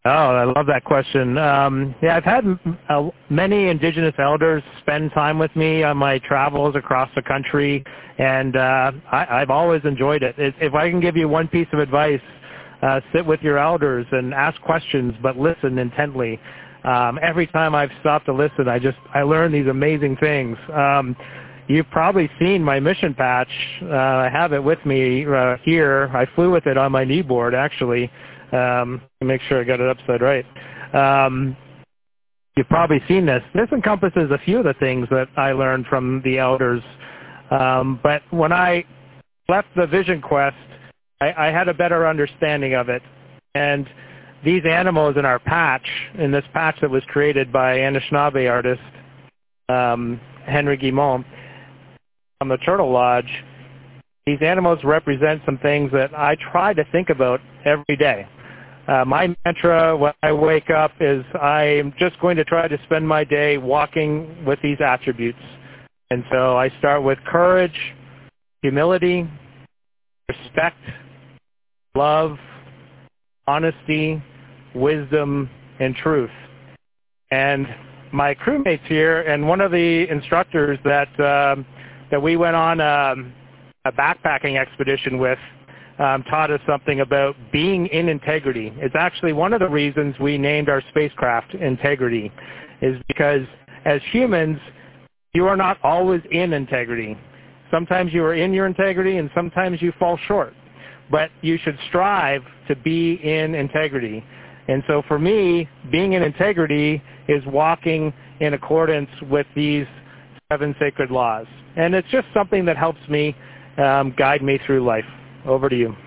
Oh, I love that question. Yeah, I've had many Indigenous elders spend time with me on my travels across the country, and I've always enjoyed it. If I can give you one piece of advice, sit with your elders and ask questions, but listen intently. Every time I've stopped to listen, I learn these amazing things. You've probably seen my mission patch. I have it with me here. I flew with it on my kneeboard, actually. Make sure I got it upside right. You've probably seen this. This encompasses a few of the things that I learned from the elders. But when I left the Vision Quest, I had a better understanding of it. And these animals in our patch, in this patch that was created by Anishinaabe artist Henry Guimont from the Turtle Lodge, these animals represent some things that I try to think about every day. My mantra when I wake up is I'm just going to try to spend my day walking with these attributes. And so I start with courage, humility, respect, love, honesty, wisdom, and truth. And my crewmates here and one of the instructors that we went on a backpacking expedition with taught us something about being in integrity. It's actually one of the reasons we named our spacecraft Integrity, is because as humans, you are not always in integrity. Sometimes you are in your integrity and sometimes you fall short. But you should strive to be in integrity. And so for me, being in integrity is walking in accordance with these 7 sacred laws. And it's just something that helps me guide me through life. Over to you.